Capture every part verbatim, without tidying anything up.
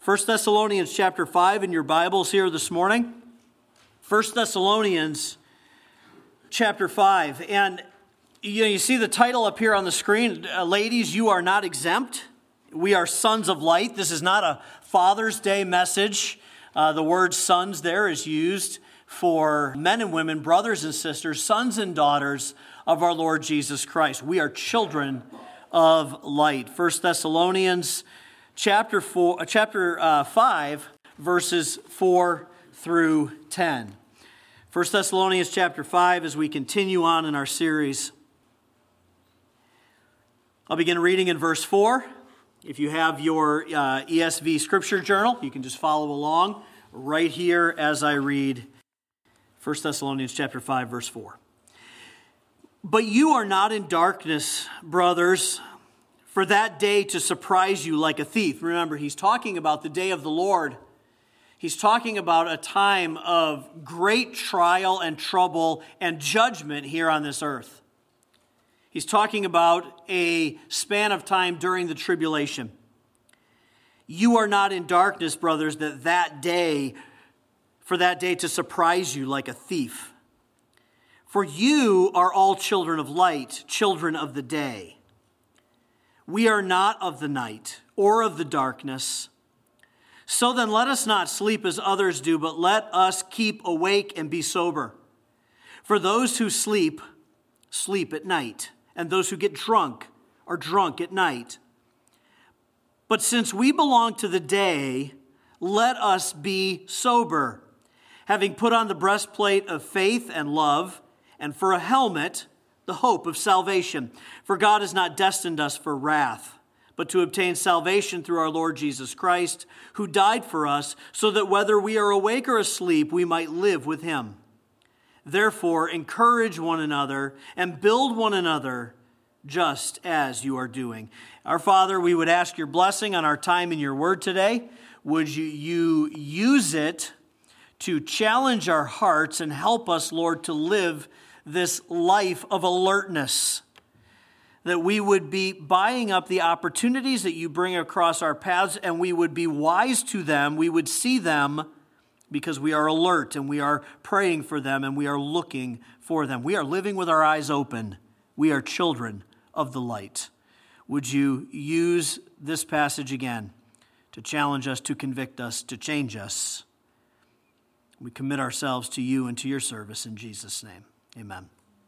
First Thessalonians chapter five in your Bibles here this morning. First Thessalonians chapter five. And you know, you see the title up here on the screen. Uh, ladies, you are not exempt. We are sons of light. This is not a Father's Day message. Uh, the word sons there is used for men and women, brothers and sisters, sons and daughters of our Lord Jesus Christ. We are children of light. First Thessalonians chapter four, chapter uh, five, verses four through ten. First Thessalonians chapter five, as we continue on in our series. I'll begin reading in verse four. If you have your uh, E S V scripture journal, you can just follow along right here as I read First Thessalonians chapter five, verse four. But you are not in darkness, brothers, for that day to surprise you like a thief. Remember, he's talking about the day of the Lord. He's talking about a time of great trial and trouble and judgment here on this earth. He's talking about a span of time during the tribulation. You are not in darkness, brothers, that that day, for that day to surprise you like a thief. For you are all children of light, children of the day. We are not of the night or of the darkness. So then let us not sleep as others do, but let us keep awake and be sober. For those who sleep, sleep at night, and those who get drunk are drunk at night. But since we belong to the day, let us be sober, having put on the breastplate of faith and love, and for a helmet, the hope of salvation. For God has not destined us for wrath, but to obtain salvation through our Lord Jesus Christ, who died for us, so that whether we are awake or asleep, we might live with him. Therefore, encourage one another and build one another, just as you are doing. Our Father, we would ask your blessing on our time in your word today. Would you, you use it to challenge our hearts and help us, Lord, to live this life of alertness, that we would be buying up the opportunities that you bring across our paths, and we would be wise to them. We would see them because we are alert and we are praying for them and we are looking for them. We are living with our eyes open. We are children of the light. Would you use this passage again to challenge us, to convict us, to change us? We commit ourselves to you and to your service in Jesus' name. Amen.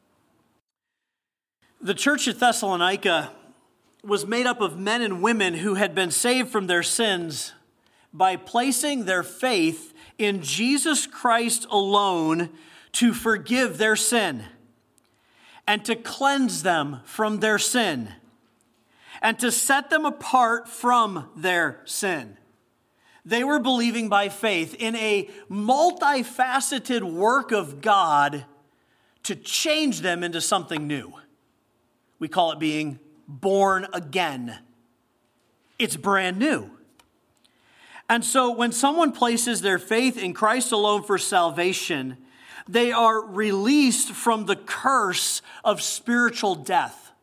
The church at Thessalonica was made up of men and women who had been saved from their sins by placing their faith in Jesus Christ alone to forgive their sin and to cleanse them from their sin and to set them apart from their sin. They were believing by faith in a multifaceted work of God to change them into something new. We call it being born again. It's brand new. And so when someone places their faith in Christ alone for salvation, they are released from the curse of spiritual death.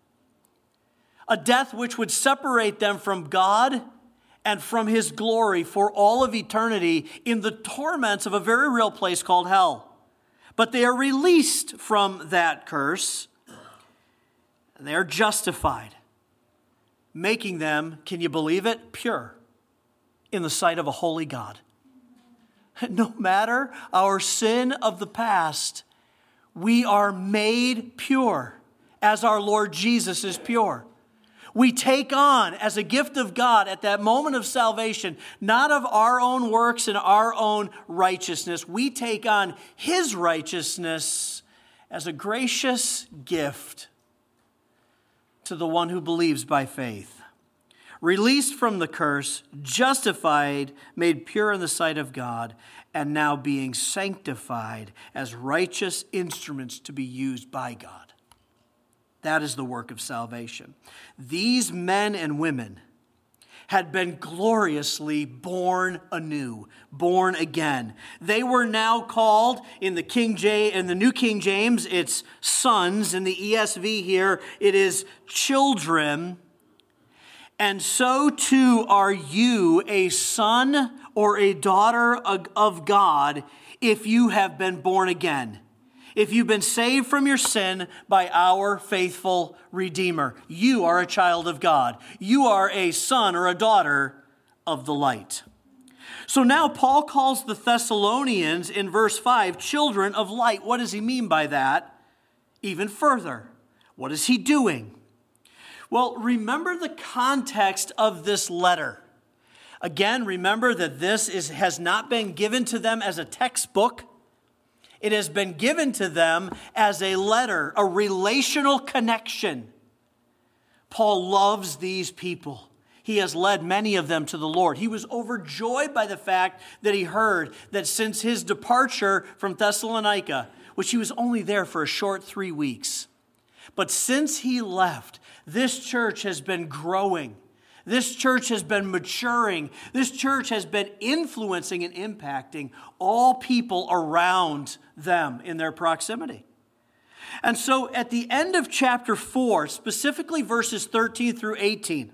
A death which would separate them from God and from his glory for all of eternity in the torments of a very real place called hell. But they are released from that curse, and they are justified, making them, can you believe it, pure in the sight of a holy God. No matter our sin of the past, we are made pure as our Lord Jesus is pure. We take on, as a gift of God at that moment of salvation, not of our own works and our own righteousness. We take on his righteousness as a gracious gift to the one who believes by faith. Released from the curse, justified, made pure in the sight of God, and now being sanctified as righteous instruments to be used by God. That is the work of salvation. These men and women had been gloriously born anew, born again. They were now called in the King J in the New King James, it's sons. In the E S V here, it is children. And so too are you a son or a daughter of God if you have been born again. If you've been saved from your sin by our faithful Redeemer, you are a child of God. You are a son or a daughter of the light. So now Paul calls the Thessalonians in verse five children of light. What does he mean by that? Even further, what is he doing? Well, remember the context of this letter. Again, remember that this is, has not been given to them as a textbook. It has been given to them as a letter, a relational connection. Paul loves these people. He has led many of them to the Lord. He was overjoyed by the fact that he heard that since his departure from Thessalonica, which he was only there for a short three weeks, but since he left, this church has been growing. This church has been maturing. This church has been influencing and impacting all people around them in their proximity. And so at the end of chapter four, specifically verses thirteen through eighteen,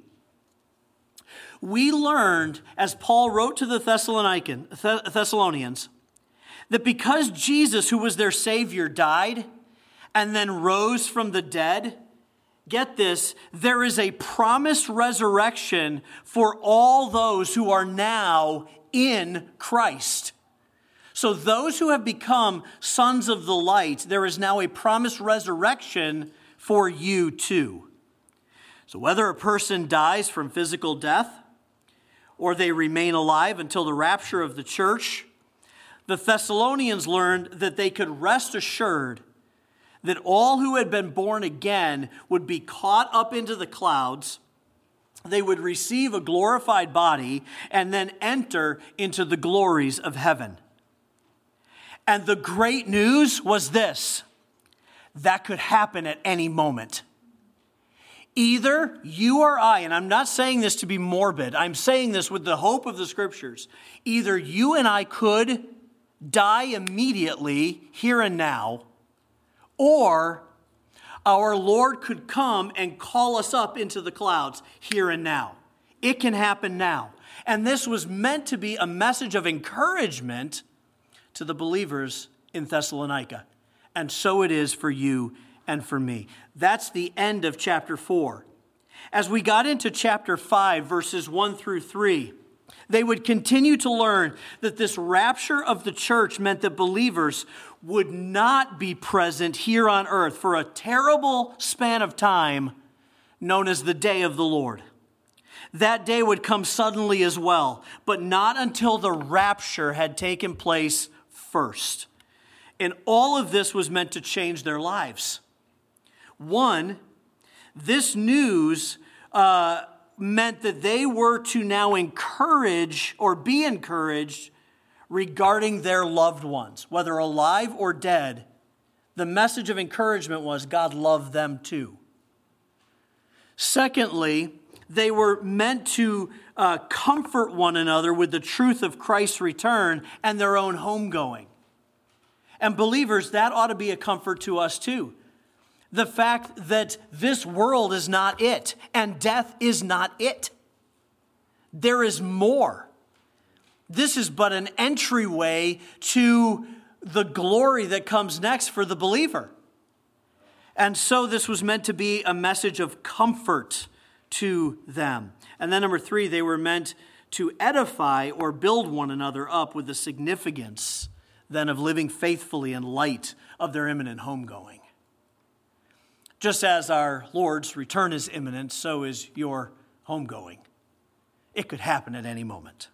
we learned, as Paul wrote to the Thessalonican, Thessalonians, that because Jesus, who was their Savior, died and then rose from the dead, get this, there is a promised resurrection for all those who are now in Christ. So those who have become sons of the light, there is now a promised resurrection for you too. So whether a person dies from physical death or they remain alive until the rapture of the church, the Thessalonians learned that they could rest assured that all who had been born again would be caught up into the clouds, they would receive a glorified body, and then enter into the glories of heaven. And the great news was this: that could happen at any moment. Either you or I, and I'm not saying this to be morbid, I'm saying this with the hope of the Scriptures, either you and I could die immediately, here and now, or our Lord could come and call us up into the clouds here and now. It can happen now. And this was meant to be a message of encouragement to the believers in Thessalonica. And so it is for you and for me. That's the end of chapter four. As we got into chapter five, verses one through three, they would continue to learn that this rapture of the church meant that believers would not be present here on earth for a terrible span of time known as the day of the Lord. That day would come suddenly as well, but not until the rapture had taken place first. And all of this was meant to change their lives. One, this news uh, meant that they were to now encourage or be encouraged regarding their loved ones, whether alive or dead. The message of encouragement was God loved them too. Secondly, they were meant to uh, comfort one another with the truth of Christ's return and their own homegoing. And believers, that ought to be a comfort to us too. The fact that this world is not it, and death is not it. There is more. This is but an entryway to the glory that comes next for the believer. And so this was meant to be a message of comfort to them. And then number three, they were meant to edify or build one another up with the significance then of living faithfully in light of their imminent homegoing. Just as our Lord's return is imminent, so is your homegoing. It could happen at any moment.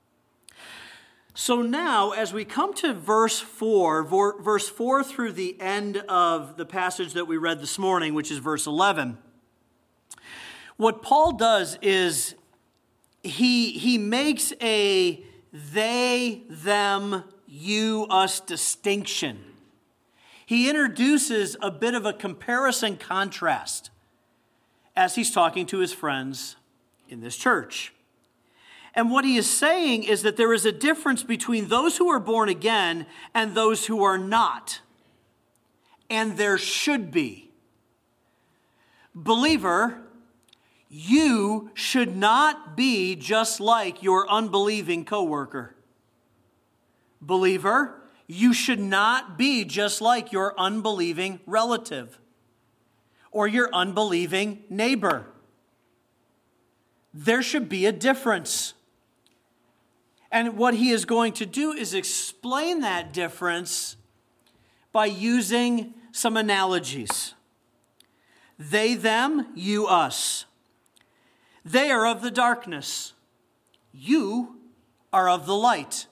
So now, as we come to verse four, verse four through the end of the passage that we read this morning, which is verse eleven, what Paul does is he, he makes a they, them, you, us distinction. He introduces a bit of a comparison contrast as he's talking to his friends in this church. And what he is saying is that there is a difference between those who are born again and those who are not. And there should be. Believer, You should not be just like your unbelieving coworker. Believer, you should not be just like your unbelieving relative or your unbelieving neighbor. There should be a difference. And what he is going to do is explain that difference by using some analogies. They, them, you, us. They are of the darkness. You are of the light.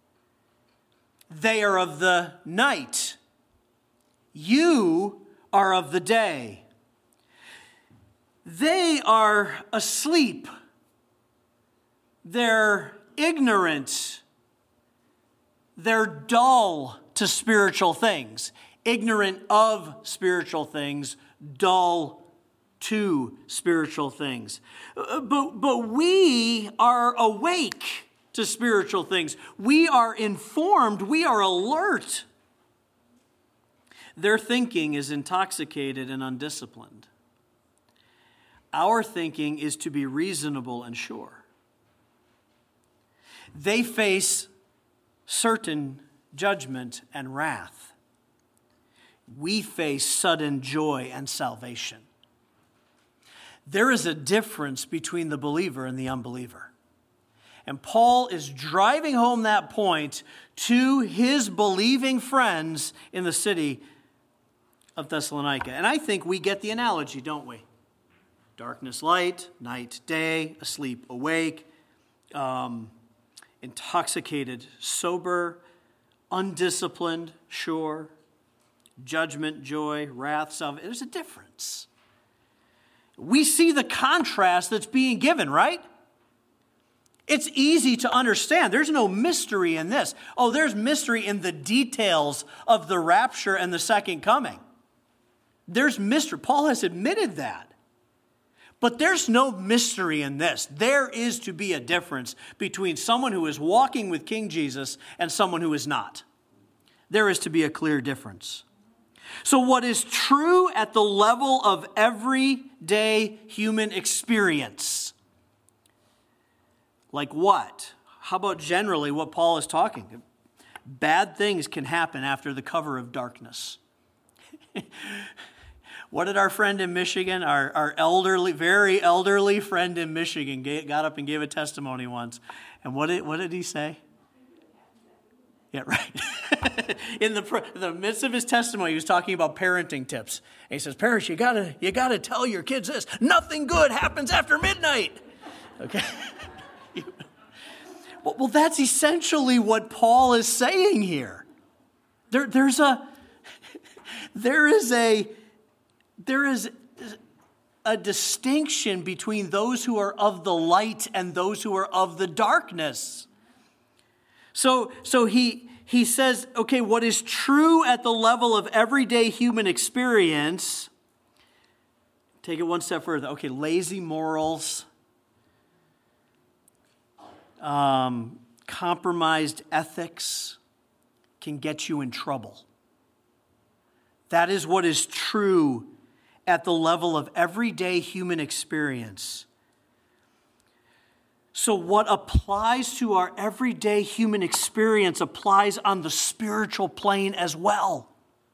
They are of the night. You are of the day. They are asleep. They're ignorant. They're dull to spiritual things. Ignorant of spiritual things, dull to spiritual things. But, but we are awake to spiritual things. We are informed. We are alert. Their thinking is intoxicated and undisciplined. Our thinking is to be reasonable and sure. They face certain judgment and wrath. We face sudden joy and salvation. There is a difference between the believer and the unbeliever. And Paul is driving home that point to his believing friends in the city of Thessalonica. And I think we get the analogy, don't we? Darkness, light, night, day, asleep, awake, um, intoxicated, sober, undisciplined, sure, judgment, joy, wrath, salvation. There's a difference. We see the contrast that's being given, right? It's easy to understand. There's no mystery in this. Oh, there's mystery in the details of the rapture and the second coming. There's mystery. Paul has admitted that. But there's no mystery in this. There is to be a difference between someone who is walking with King Jesus and someone who is not. There is to be a clear difference. So what is true at the level of everyday human experience? Like what? How about generally what Paul is talking? Bad things can happen after the cover of darkness. What did our friend in Michigan, our, our elderly, very elderly friend in Michigan, got up and gave a testimony once? And what did, what did he say? Yeah, right. In the, the midst of his testimony, he was talking about parenting tips. And he says, parents, you gotta, you gotta tell your kids this. Nothing good happens after midnight. Okay? well, well, that's essentially what Paul is saying here. There, there's a, there is a, there is a distinction between those who are of the light and those who are of the darkness. So, so he, he says, okay, what is true at the level of everyday human experience, take it one step further. Okay, lazy morals, um, compromised ethics can get you in trouble. That is what is true at the level of everyday human experience. So what applies to our everyday human experience applies on the spiritual plane as well.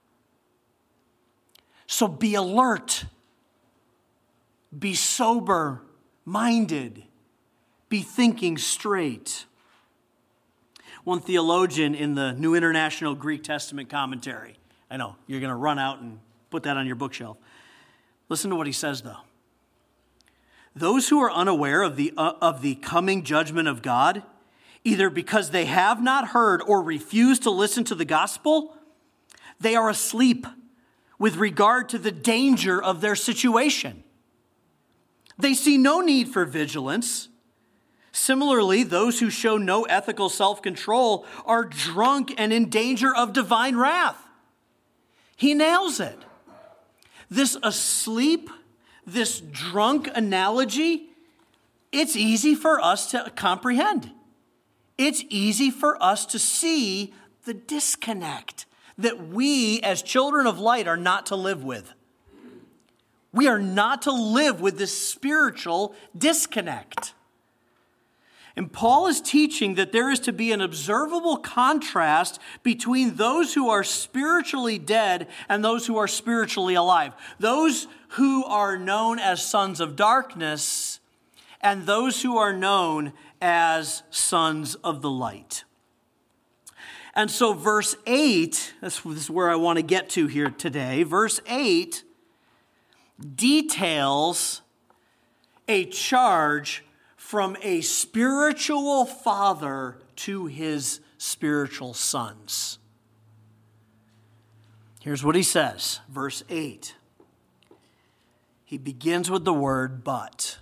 So be alert. Be sober-minded. Be thinking straight. One theologian in the New International Greek Testament Commentary, I know, you're going to run out and put that on your bookshelf. Listen to what he says, though. Those who are unaware of the, uh, of the coming judgment of God, either because they have not heard or refuse to listen to the gospel, they are asleep with regard to the danger of their situation. They see no need for vigilance. Similarly, those who show no ethical self-control are drunk and in danger of divine wrath. He nails it. This asleep, this drunk analogy, it's easy for us to comprehend. It's easy for us to see the disconnect that we as children of light are not to live with. We are not to live with this spiritual disconnect. And Paul is teaching that there is to be an observable contrast between those who are spiritually dead and those who are spiritually alive. Those who are known as sons of darkness and those who are known as sons of the light. And so verse eight, this is where I want to get to here today. Verse eight details a charge from a spiritual father to his spiritual sons. Here's what he says, verse eight. He begins with the word but.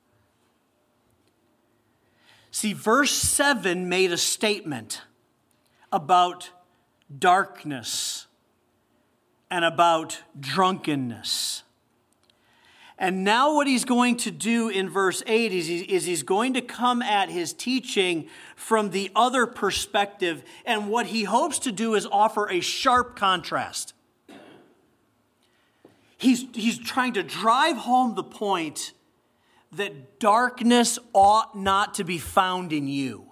See, verse seven made a statement about darkness and about drunkenness. And now what he's going to do in verse eight is, he, is he's going to come at his teaching from the other perspective. And what he hopes to do is offer a sharp contrast. He's, he's trying to drive home the point that darkness ought not to be found in you.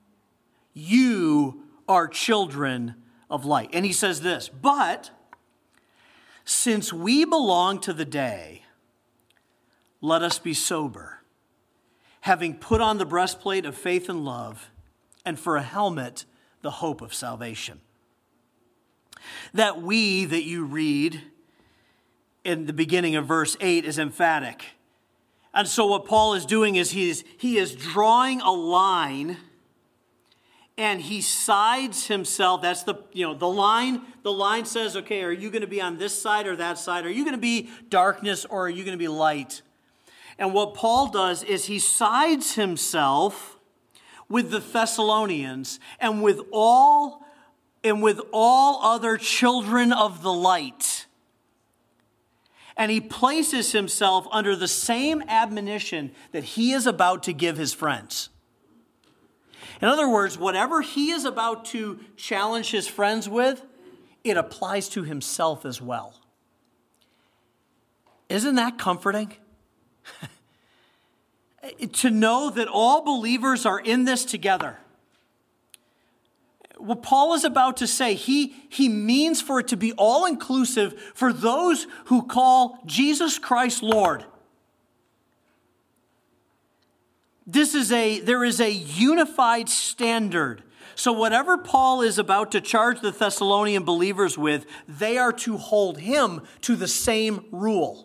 You are children of light. And he says this, but since we belong to the day, let us be sober, having put on the breastplate of faith and love, and for a helmet, the hope of salvation. That we that you read in the beginning of verse eight is emphatic. And so what Paul is doing is he is, he is drawing a line, and he sides himself. That's the, you know, the line, the line says, okay, are you going to be on this side or that side? Are you going to be darkness or are you going to be light? And what Paul does is he sides himself with the Thessalonians and with all and with all other children of the light. And he places himself under the same admonition that he is about to give his friends. In other words, whatever he is about to challenge his friends with, it applies to himself as well. Isn't that comforting? To know that all believers are in this together. What Paul is about to say, he, he means for it to be all-inclusive for those who call Jesus Christ Lord. This is a, there is a unified standard. So whatever Paul is about to charge the Thessalonian believers with, they are to hold him to the same rule.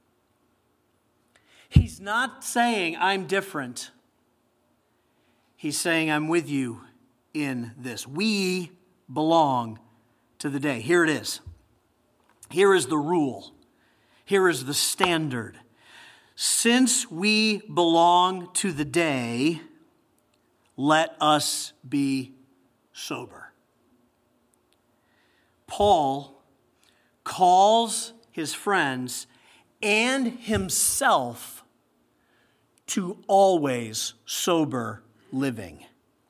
He's not saying, I'm different. He's saying, I'm with you in this. We belong to the day. Here it is. Here is the rule. Here is the standard. Since we belong to the day, let us be sober. Paul calls his friends and himself to always sober living.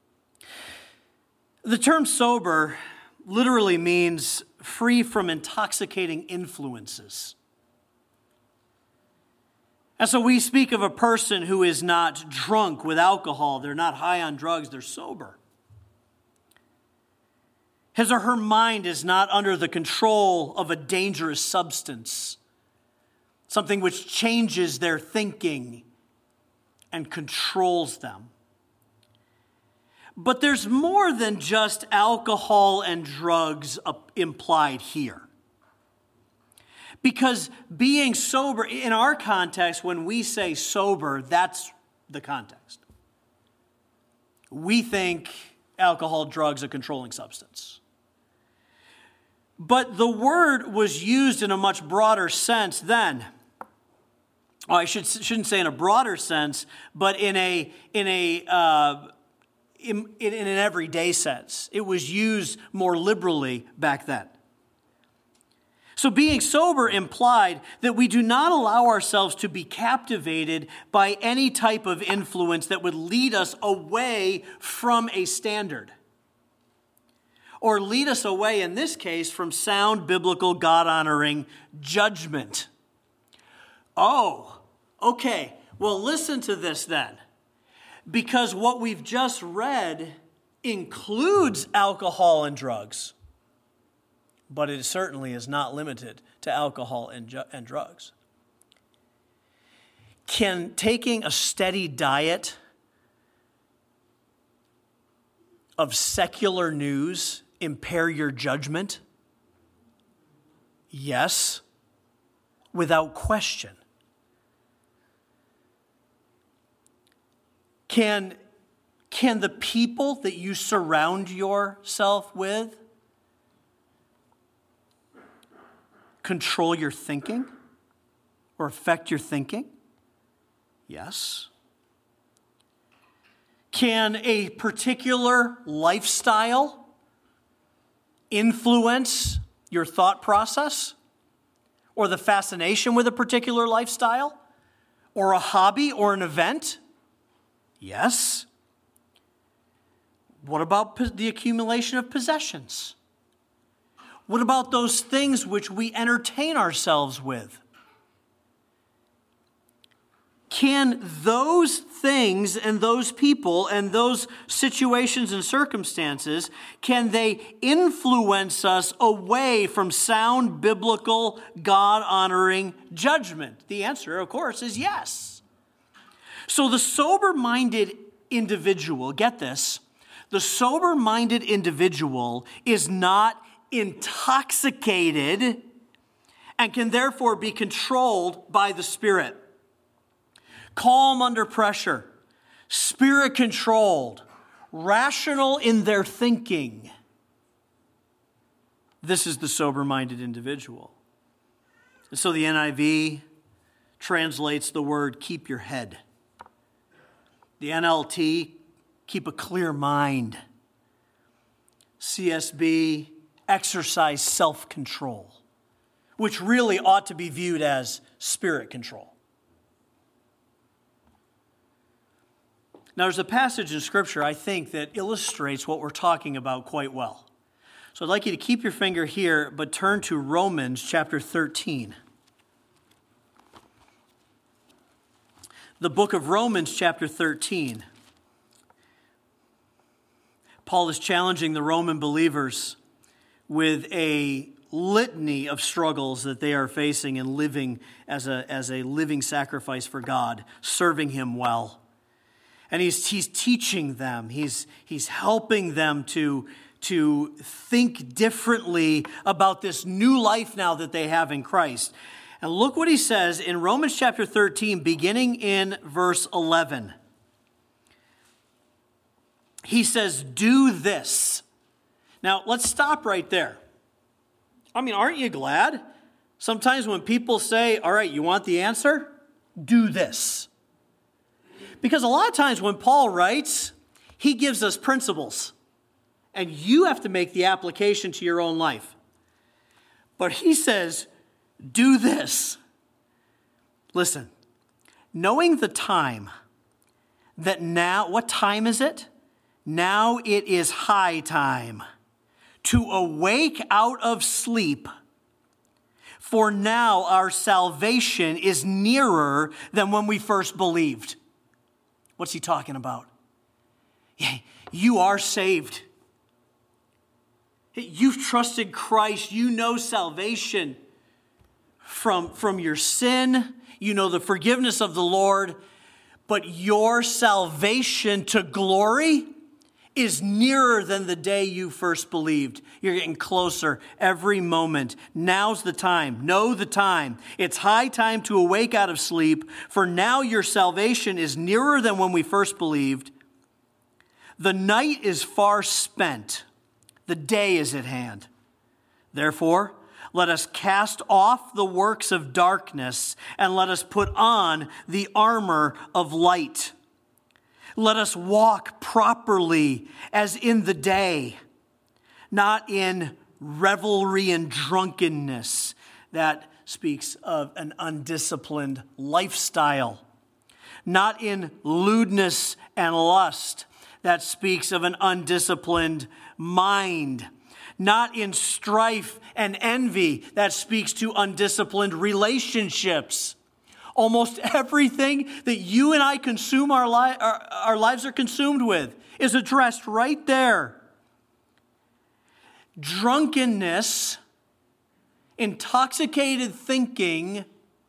The term sober literally means free from intoxicating influences. And so we speak of a person who is not drunk with alcohol. They're not high on drugs. They're sober. His or her mind is not under the control of a dangerous substance, something which changes their thinking and controls them. But there's more than just alcohol and drugs implied here. Because being sober, in our context, when we say sober, that's the context. We think alcohol, drugs, a controlling substance. But the word was used in a much broader sense then. Oh, I should, shouldn't say in a broader sense, but in a in a uh, in, in an everyday sense. It was used more liberally back then. So being sober implied that we do not allow ourselves to be captivated by any type of influence that would lead us away from a standard. Or lead us away, in this case, from sound, biblical, God-honoring judgment. Oh, okay. Well, listen to this then. Because what we've just read includes alcohol and drugs. But it certainly is not limited to alcohol and, ju- and drugs. Can taking a steady diet of secular news impair your judgment? Yes, without question. Can, can the people that you surround yourself with control your thinking or affect your thinking? Yes. Can a particular lifestyle influence your thought process or the fascination with a particular lifestyle or a hobby or an event? Yes. What about the accumulation of possessions? What about those things which we entertain ourselves with? Can those things and those people and those situations and circumstances, can they influence us away from sound, biblical, God-honoring judgment? The answer, of course, is yes. So the sober-minded individual, get this, the sober-minded individual is not intoxicated and can therefore be controlled by the Spirit. Calm under pressure, Spirit-controlled, rational in their thinking. This is the sober-minded individual. And so the N I V translates the word keep your head. The N L T, keep a clear mind. C S B, exercise self-control, which really ought to be viewed as spirit control. Now, there's a passage in Scripture, I think, that illustrates what we're talking about quite well. So I'd like you to keep your finger here, but turn to Romans chapter thirteen. The book of Romans chapter thirteen. Paul is challenging the Roman believers with a litany of struggles that they are facing in living as a, as a living sacrifice for God, serving Him well. And he's, he's teaching them, he's, he's helping them to, to think differently about this new life now that they have in Christ. And look what he says in Romans chapter thirteen, beginning in verse eleven. He says, do this. Now, let's stop right there. I mean, aren't you glad? Sometimes when people say, all right, you want the answer? Do this. Because a lot of times when Paul writes, he gives us principles. And you have to make the application to your own life. But he says, do this. Listen, knowing the time, that now, what time is it? Now it is high time to awake out of sleep. For now our salvation is nearer than when we first believed. What's he talking about? You are saved. You've trusted Christ. You know salvation from, from your sin. You know the forgiveness of the Lord. But your salvation to glory is nearer than the day you first believed. You're getting closer every moment. Now's the time. Know the time. It's high time to awake out of sleep, for now your salvation is nearer than when we first believed. The night is far spent. The day is at hand. Therefore, let us cast off the works of darkness and let us put on the armor of light. Let us walk properly as in the day, not in revelry and drunkenness. That speaks of an undisciplined lifestyle. Not in lewdness and lust. That speaks of an undisciplined mind. Not in strife and envy. That speaks to undisciplined relationships. Almost everything that you and I consume our, li- our, our lives are consumed with is addressed right there. Drunkenness, intoxicated thinking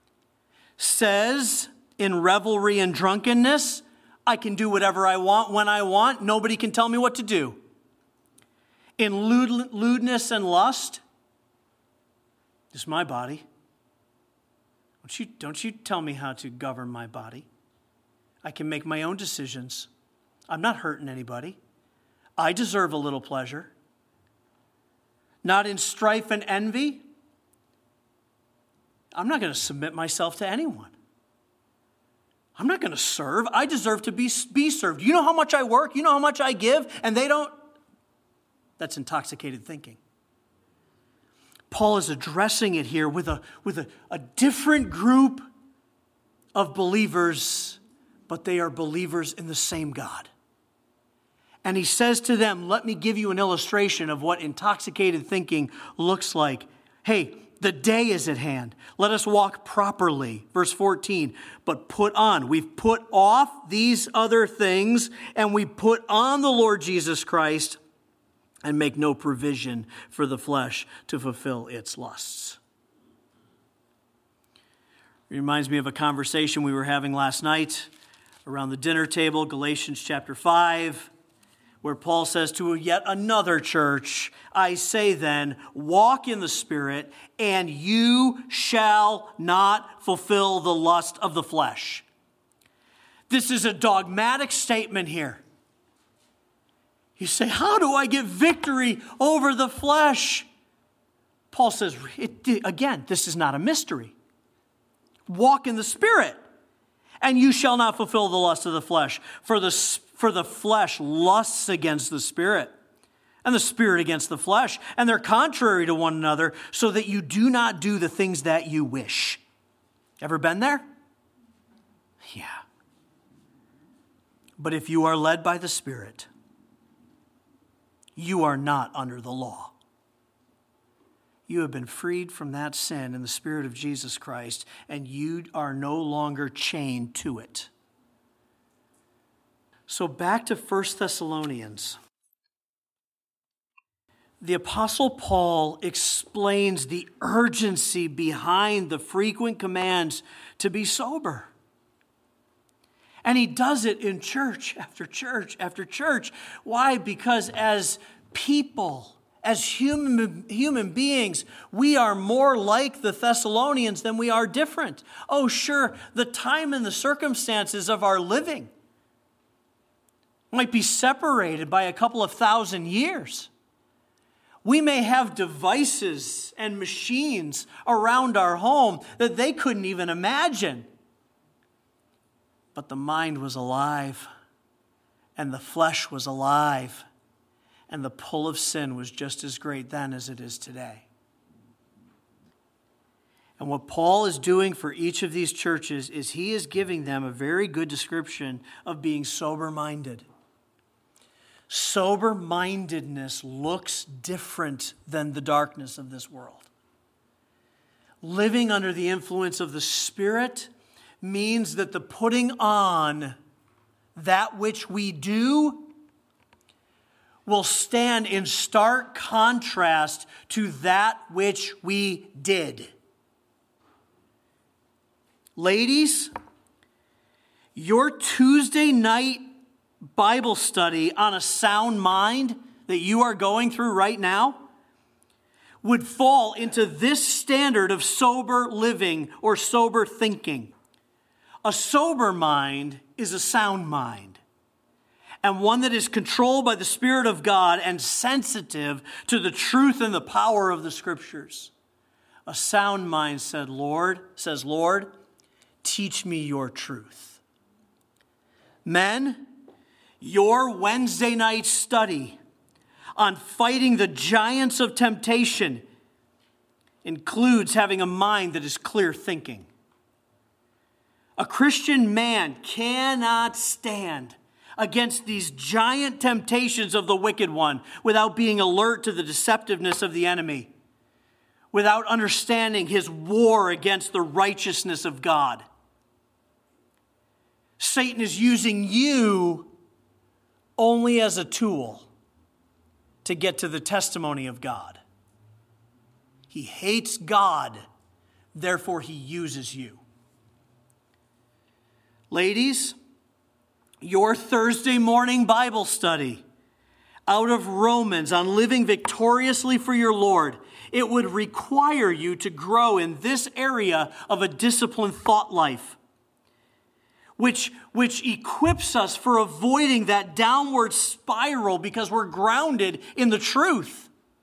says in revelry and drunkenness, I can do whatever I want when I want. Nobody can tell me what to do. In lewd- lewdness and lust, this is my body. Don't you, don't you tell me how to govern my body. I can make my own decisions. I'm not hurting anybody. I deserve a little pleasure. Not in strife and envy. I'm not going to submit myself to anyone. I'm not going to serve. I deserve to be, be served. You know how much I work? You know how much I give? And they don't? That's intoxicated thinking. Paul is addressing it here with a, with a, a different group of believers, but they are believers in the same God. And he says to them, let me give you an illustration of what intoxicated thinking looks like. Hey, the day is at hand. Let us walk properly. Verse fourteen, but put on. We've put off these other things, and we put on the Lord Jesus Christ, and make no provision for the flesh to fulfill its lusts. It reminds me of a conversation we were having last night around the dinner table, Galatians chapter five, where Paul says to yet another church, I say then, walk in the Spirit, and you shall not fulfill the lust of the flesh. This is a dogmatic statement here. You say, how do I get victory over the flesh? Paul says, it, again, this is not a mystery. Walk in the Spirit, and you shall not fulfill the lust of the flesh. For the, for the flesh lusts against the Spirit, and the Spirit against the flesh, and they're contrary to one another, so that you do not do the things that you wish. Ever been there? Yeah. But if you are led by the Spirit, you are not under the law. You have been freed from that sin in the Spirit of Jesus Christ, and you are no longer chained to it. So back to First Thessalonians. The Apostle Paul explains the urgency behind the frequent commands to be sober. And he does it in church after church after church. Why? Because as people, as human, human beings, we are more like the Thessalonians than we are different. Oh, sure, the time and the circumstances of our living might be separated by a couple of thousand years. We may have devices and machines around our home that they couldn't even imagine. But the mind was alive, and the flesh was alive, and the pull of sin was just as great then as it is today. And what Paul is doing for each of these churches is he is giving them a very good description of being sober-minded. Sober-mindedness looks different than the darkness of this world. Living under the influence of the Spirit means that the putting on that which we do will stand in stark contrast to that which we did. Ladies, your Tuesday night Bible study on a sound mind that you are going through right now would fall into this standard of sober living or sober thinking. A sober mind is a sound mind, and one that is controlled by the Spirit of God and sensitive to the truth and the power of the Scriptures. A sound mind said, Lord, says, Lord, teach me your truth. Men, your Wednesday night study on fighting the giants of temptation includes having a mind that is clear thinking. A Christian man cannot stand against these giant temptations of the wicked one without being alert to the deceptiveness of the enemy, without understanding his war against the righteousness of God. Satan is using you only as a tool to get to the testimony of God. He hates God, therefore he uses you. Ladies, your Thursday morning Bible study out of Romans on living victoriously for your Lord, it would require you to grow in this area of a disciplined thought life, which, which equips us for avoiding that downward spiral because we're grounded in the truth.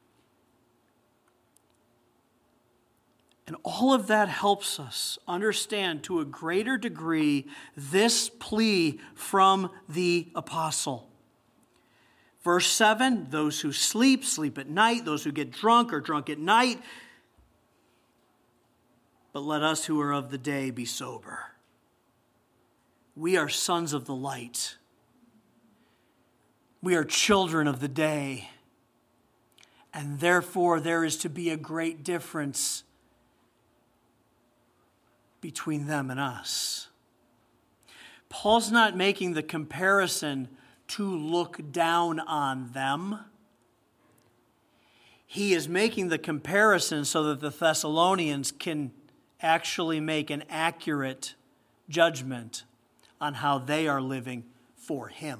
And all of that helps us understand to a greater degree this plea from the apostle. Verse seven, those who sleep, sleep at night. Those who get drunk are drunk at night. But let us who are of the day be sober. We are sons of the light. We are children of the day. And therefore there is to be a great difference between them and us. Paul's not making the comparison to look down on them. He is making the comparison so that the Thessalonians can actually make an accurate judgment on how they are living for him.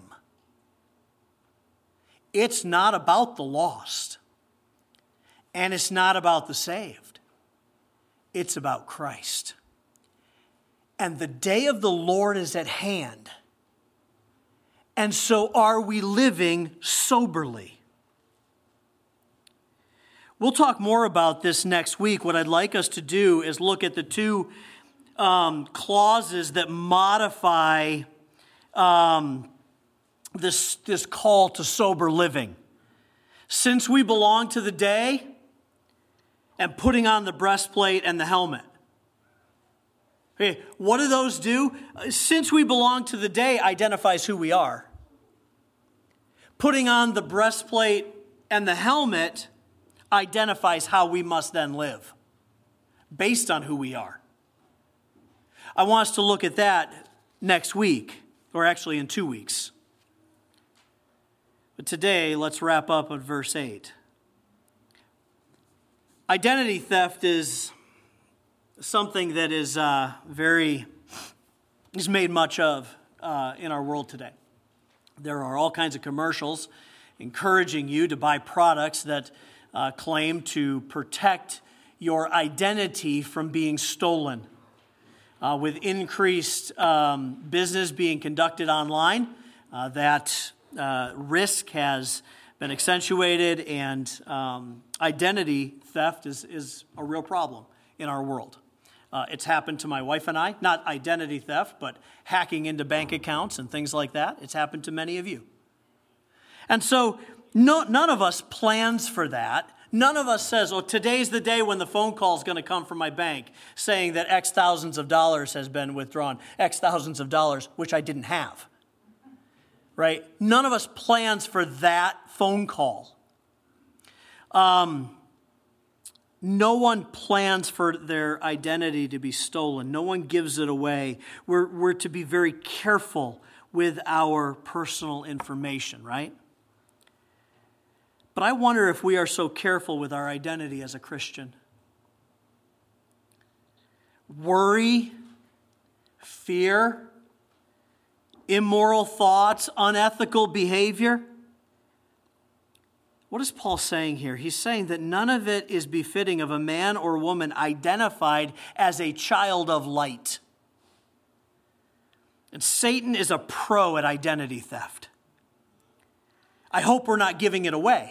It's not about the lost, and it's not about the saved. It's about Christ. And the day of the Lord is at hand. And so are we living soberly. We'll talk more about this next week. What I'd like us to do is look at the two um, clauses that modify um, this, this call to sober living. Since we belong to the day, and putting on the breastplate and the helmet. Okay, what do those do? Since we belong to the day identifies who we are. Putting on the breastplate and the helmet identifies how we must then live based on who we are. I want us to look at that next week, or actually in two weeks. But today, let's wrap up at verse eight. Identity theft is something that is uh, very, is made much of uh, in our world today. There are all kinds of commercials encouraging you to buy products that uh, claim to protect your identity from being stolen. Uh, with increased um, business being conducted online, uh, that uh, risk has been accentuated, and um, identity theft is, is a real problem in our world. Uh, it's happened to my wife and I, not identity theft, but hacking into bank accounts and things like that. It's happened to many of you. And so no, none of us plans for that. None of us says, oh, today's the day when the phone call is going to come from my bank saying that X thousands of dollars has been withdrawn, X thousands of dollars, which I didn't have. Right? None of us plans for that phone call. Um, no one plans for their identity to be stolen. No one gives it away. We're, we're to be very careful with our personal information, right? But I wonder if we are so careful with our identity as a Christian. Worry, fear, immoral thoughts, unethical behavior. What is Paul saying here? He's saying that none of it is befitting of a man or woman identified as a child of light. And Satan is a pro at identity theft. I hope we're not giving it away.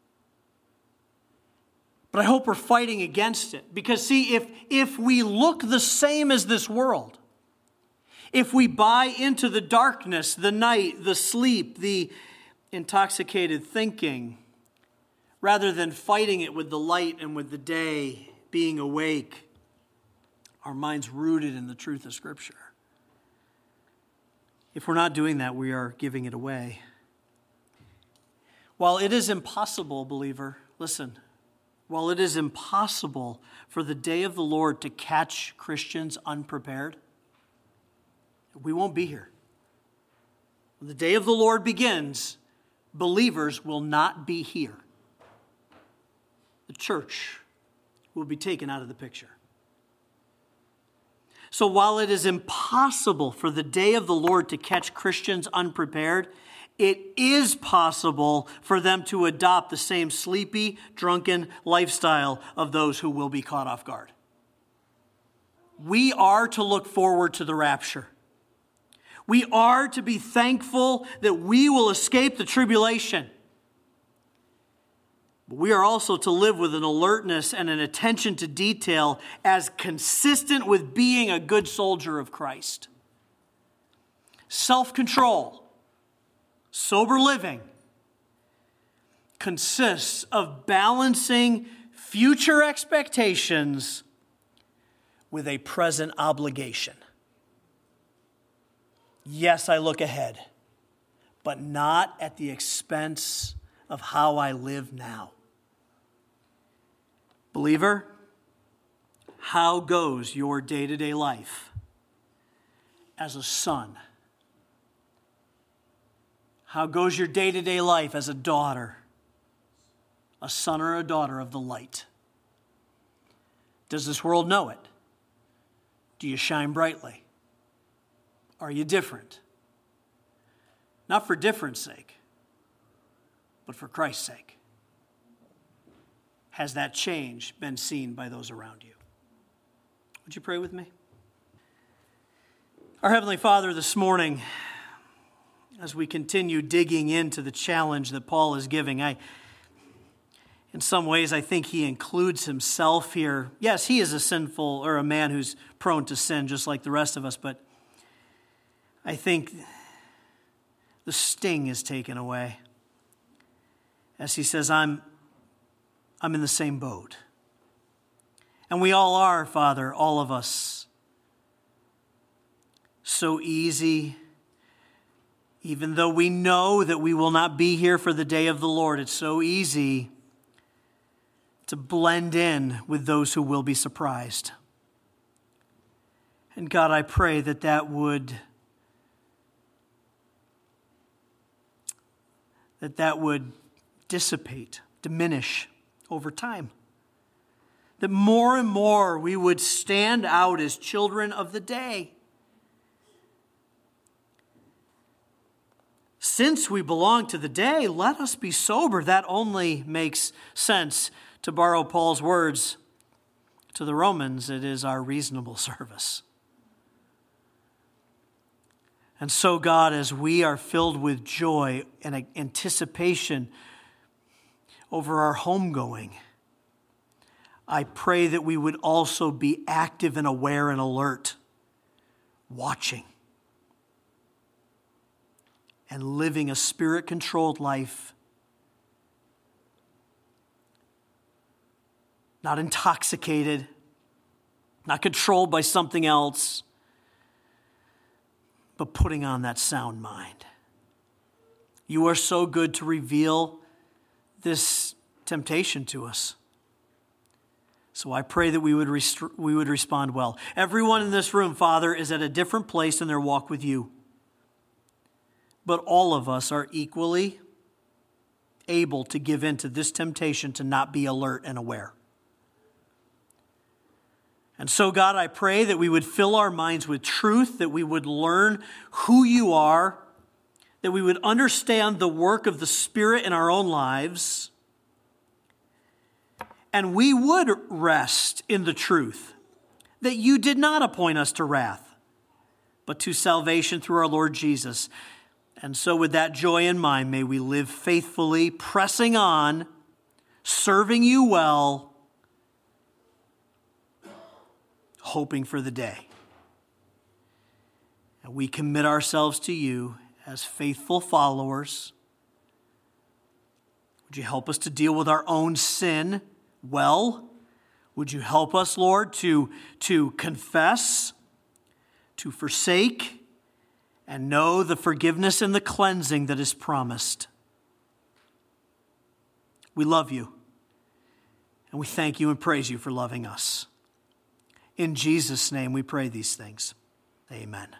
But I hope we're fighting against it. Because see, if, if we look the same as this world, if we buy into the darkness, the night, the sleep, the intoxicated thinking, rather than fighting it with the light and with the day, being awake, our minds rooted in the truth of Scripture. If we're not doing that, we are giving it away. While it is impossible, believer, listen, while it is impossible for the day of the Lord to catch Christians unprepared, We won't be here. When the day of the Lord begins, believers will not be here. The church will be taken out of the picture. So while it is impossible for the day of the Lord to catch Christians unprepared, it is possible for them to adopt the same sleepy, drunken lifestyle of those who will be caught off guard. We are to look forward to the rapture. We are to be thankful that we will escape the tribulation. But we are also to live with an alertness and an attention to detail as consistent with being a good soldier of Christ. Self-control, sober living, consists of balancing future expectations with a present obligation. Yes, I look ahead, but not at the expense of how I live now. Believer, how goes your day-to-day life as a son? How goes your day-to-day life as a daughter, a son or a daughter of the light? Does this world know it? Do you shine brightly? Are you different? Not for difference sake, but for Christ's sake. Has that change been seen by those around you? Would you pray with me? Our Heavenly Father, this morning, as we continue digging into the challenge that Paul is giving, I, in some ways, I think he includes himself here. Yes, he is a sinful, or a man who's prone to sin, just like the rest of us, but I think the sting is taken away. As he says, I'm, I'm in the same boat. And we all are, Father, all of us. So easy, even though we know that we will not be here for the day of the Lord, it's so easy to blend in with those who will be surprised. And God, I pray that that would that that would dissipate, diminish over time. That more and more we would stand out as children of the day. Since we belong to the day, let us be sober. That only makes sense. To borrow Paul's words to the Romans, it is our reasonable service. And so, God, as we are filled with joy and anticipation over our homegoing, I pray that we would also be active and aware and alert, watching, and living a spirit-controlled life, not intoxicated, not controlled by something else, but putting on that sound mind. You are so good to reveal this temptation to us. So I pray that we would rest- we would respond well. Everyone in this room, Father, is at a different place in their walk with you. But all of us are equally able to give in to this temptation to not be alert and aware. And so, God, I pray that we would fill our minds with truth, that we would learn who you are, that we would understand the work of the Spirit in our own lives, and we would rest in the truth that you did not appoint us to wrath, but to salvation through our Lord Jesus. And so with that joy in mind, may we live faithfully, pressing on, serving you well, hoping for the day. And we commit ourselves to you as faithful followers. Would you help us to deal with our own sin well? Would you help us, Lord, to, to confess, to forsake, and know the forgiveness and the cleansing that is promised? We love you, and we thank you and praise you for loving us. In Jesus' name we pray these things. Amen.